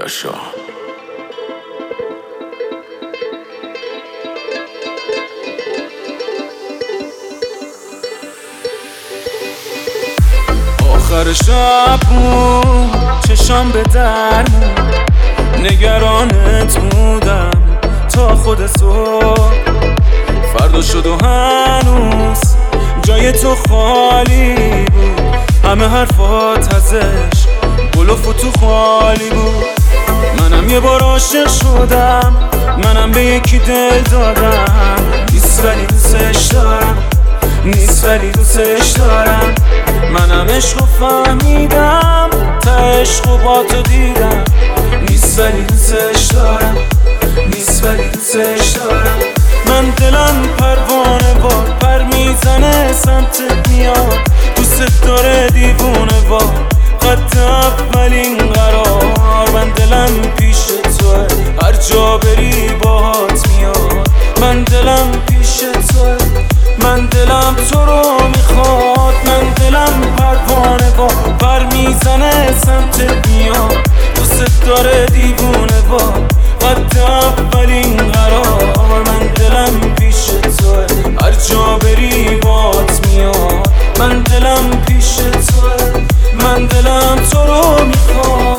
یاشا. آخر شب بود چشام به درمون، نگرانت بودم تا خود صبح. فردا شد و هنوز جای تو خالی بود، همه حرفات ازش گل و فتو خالی بود. منم یه بار عاشق شدم، منم به یکی دل دادم، نیست ولی دوستش دارم، نیست ولی دوستش دارم. منم عشقو فهمیدم، تا عشقو با تو دیدم، نیست ولی دوستش دارم، نیست ولی دوستش دارم. من دلم پروانه با پر میزنه سمتت میاد، دوست داره دیوونه با خط اولین قرار. من دلم پیش توه، هر جا بری باهات میاد. من دلم پیش توه، من دلم تو رو میخواد. من دلم پروانه با پر میزنه سمتت میاد، دوست داره دیوونه با خط اولین قرار. من دلم پیش توه، هر جا بری باهات میاد. من دلم پیش توه، من دلم تو رو میخواد.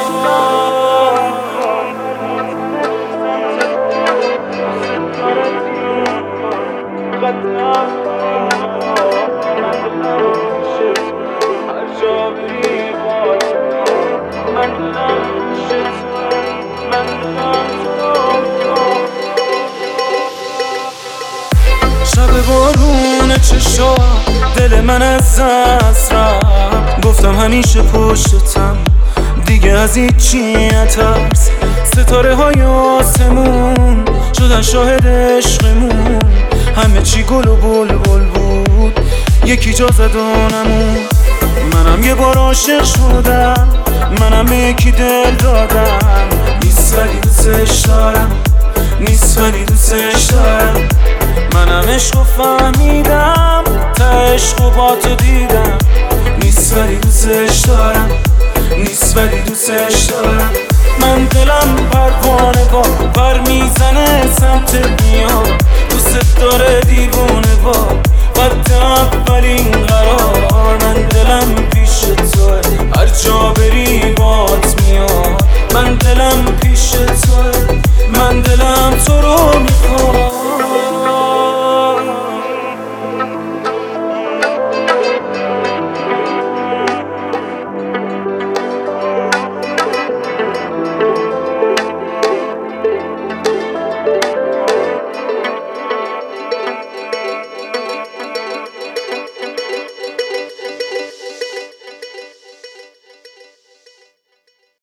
شب بارون چشا دل من از دست رفت، گفتم همیشه پشتتم دیگه از هیچی نترس. ستاره های آسمون شدن شاهد عشقمون، همه چی گل و بلبل بود، یکی جا زد و نمون. منم یه بار عاشق شدم، منم به یکی دل دادم، نیست ولی دوستش دارم، نیست ولی دوستش دارم. منم عشقو فهمیدم، تا عشقو با تو دیدم، نیست ولی دوستش دارم، نیست ولی دوستش دارم. من دلم پروانه با پر میزنه سمتت میاد، دوست داره دیوونه با خط اولین قرار. من دلم پیش توه، هر جا بری باهات